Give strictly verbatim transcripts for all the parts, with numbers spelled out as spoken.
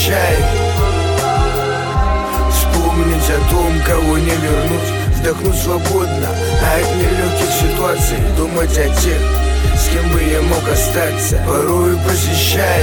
посещай. Вспомнить о том, кого не вернуть, вдохнуть свободно от нелегких ситуаций, думать о тех, с кем бы я мог остаться. Порою посещай.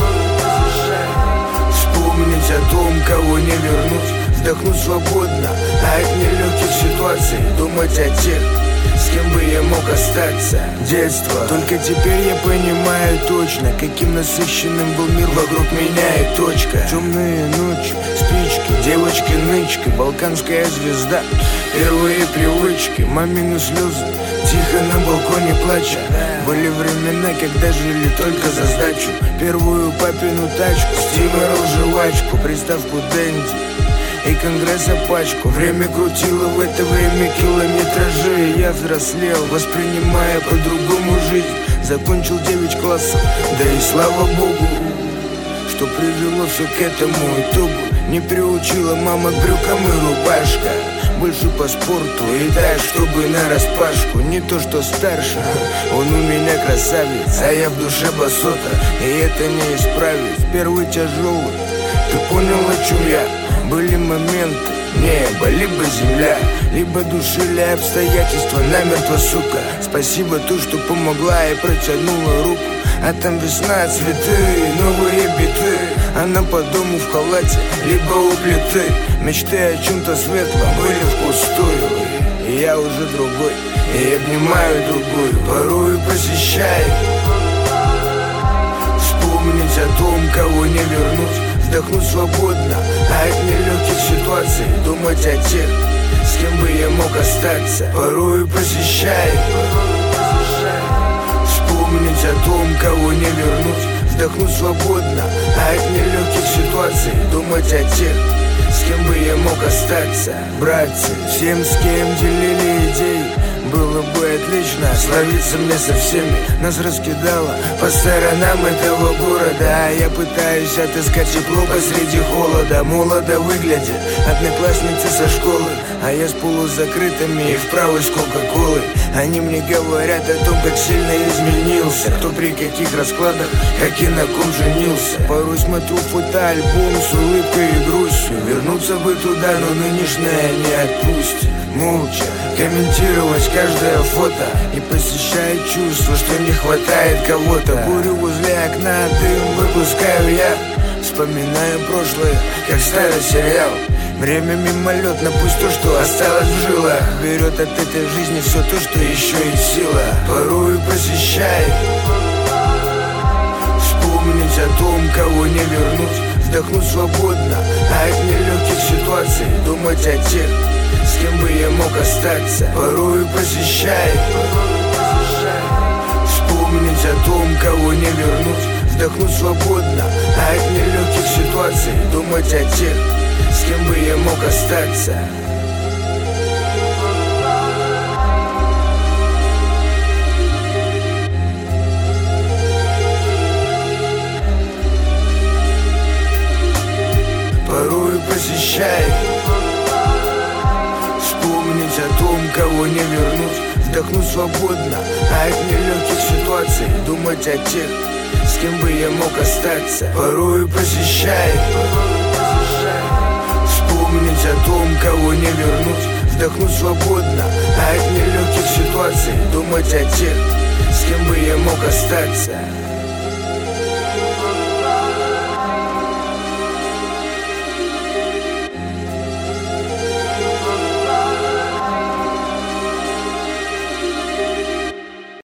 Вспомнить о том, кого не вернуть, вдохнуть свободно от нелегких ситуаций, думать о тех, с кем бы я мог остаться. Детство. Только теперь я понимаю точно, каким насыщенным был мир вокруг меня и точка. Темные ночи, спички, девочки-нычки, балканская звезда, первые привычки, мамины слезы, тихо на балконе плача. Были времена, когда жили только за сдачу. Первую папину тачку, стимерал жвачку, приставку Дэнди и Конгресса пачку. Время крутило в это время километражи. Я взрослел, воспринимая по-другому жизнь. Закончил девять классов, да и слава богу, что привело все к этому итогу. Не приучила мама к брюкам и рубашка, больше по спорту и так, чтобы нараспашку. Не то что старше, он у меня красавец, а я в душе басота, и это не исправить. Первый тяжелый, ты понял, о чем я? Были моменты, небо, либо земля, либо душили обстоятельства намертво, сука. Спасибо то, что помогла и протянула руку. А там весна, цветы, новые биты. Она по дому в халате, либо у плиты. Мечты о чем-то светлом были впустую. И я уже другой, и обнимаю другую. Порою посещай. Вспомнить о том, кого не вернуть, вдохнуть свободно от нелегких ситуаций, думать о тех, с кем бы я мог остаться. Порою посещай. Вспомнить о том, кого не вернуть, вдохнуть свободно от нелегких ситуаций, думать о тех, с кем бы я мог остаться. Братцы, всем, с кем делили идеи, было бы отлично словиться мне со всеми. Нас раскидало по сторонам этого города, а я пытаюсь отыскать тепло посреди холода. Молодо выглядит одноклассницы со школы, а я с полузакрытыми и в правой с кока-колой. Они мне говорят о том, как сильно изменился, кто при каких раскладах, как и на ком женился. Порой смотрю фотоальбом с улыбкой и грустью. Вернуться бы туда, но нынешнее не отпустит. Молча комментировать каждое фото и посещает чувство, что не хватает кого-то. Курю возле окна, дым выпускаю я, вспоминаю прошлое, как старый сериал. Время мимолетно, пусть то, что осталось в жилах, берет от этой жизни все то, что еще есть сила. Порою посещай. Вспомнить о том, кого не вернуть, вдохнуть свободно от нелегких ситуаций, думать о тех, с кем бы я мог остаться. Порою посещай. Вспомнить о том, кого не вернуть, вдохнуть свободно от нелегких ситуаций, думать о тех, с кем бы я мог остаться. Порою посещай. Вспомнить о том, кого не вернуть, вдохнуть свободно от нелегких ситуаций, думать о тех, с кем бы я мог остаться. Порою посещай. Вспомнить о том, кого не вернуть, вдохнуть свободно от нелегких ситуаций, думать о тех, с кем бы я мог остаться.